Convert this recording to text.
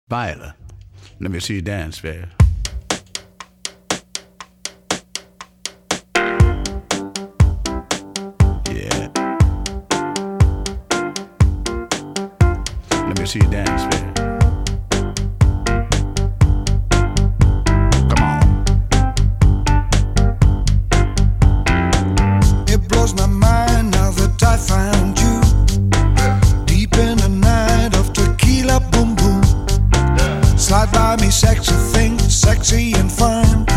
Baila. Let me see you dance, baby. Yeah. Let me see you dance, baby. Come on. It blows my mind now that I found you deep in a night of tequila boom boom. Slide by me, sexy thing, sexy and fun.